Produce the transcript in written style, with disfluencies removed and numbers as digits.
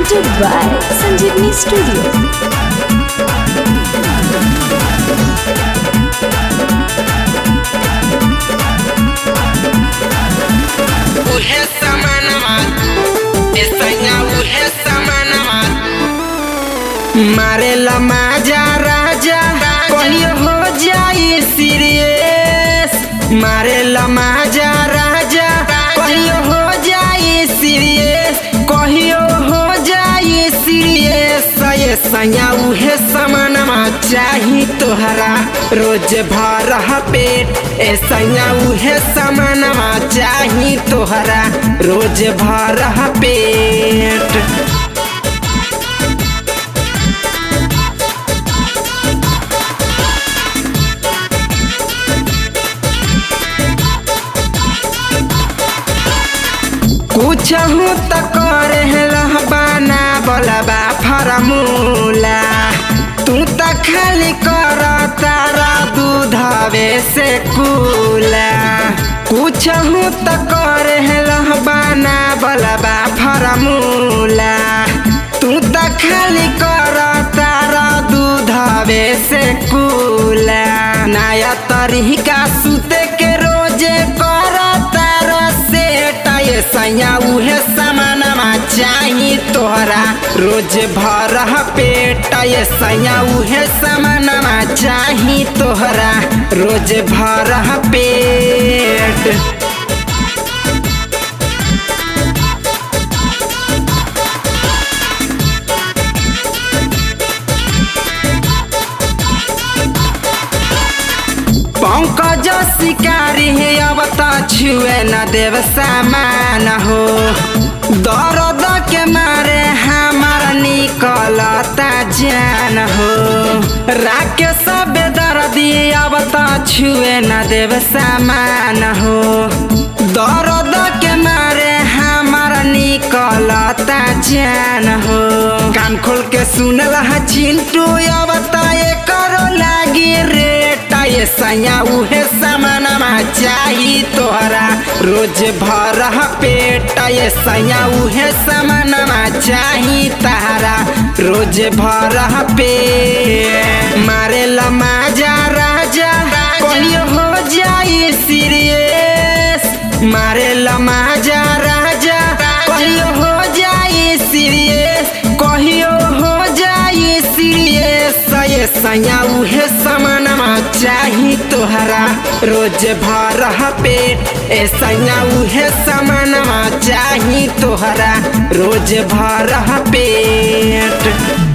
presented by Sanjeevani Studio. उहे समानवा ऐसा उहे समानवा मारेला माजा राजा कहियो हो जाई सीरियस मारेला माजा राजा कहियो हो जाई सीरियस कहियो हो जाई सीरियस सया उहे समानवा चाही तोहरा रोज भर पेट ऐसा उहे समानवा चाही तोहरा रोज भर पेट। कुछ हूँ तो करे बना बोलबा फरमूला तू तो खाली कर तारा दूधवे से कूला कुछ हूँ तो करे बना बोलबा फरमूला तू तो खाली कर तारा दूधवे से कूला नया तरीका सुते के रोजे कर तारा सया उहे समानवा चाही तोहरा रोज भर पेट सया उहे समानवा चाही तोहरा रोज भर पेट। पंकज शिकारी है अब तो छुए न देव सामान हो दर्द के मारे हमारा निकलता जान हो राकेश बेदर्दी अब तो छुए न देव सामान हो दर्द के मारे हमारा निकलता जान हो कान खोल के सुनल चिंटू अब तो करो लागी रेट सया उहे समानवा चाही तोहरा रोज भर पेट सया उहे समानवा चाही तारा रोज भर पेट मारेला माजा राजा कहियो हो जाई सीरियस मारेला माजा राजा कहियो हो जाई सीरियस कहियो हो जाई सीरियस सया उहे समानवा चाही तोहरा रोज भर पेट ऐसा उहे समानवा चाही तोहरा रोज भर पेट।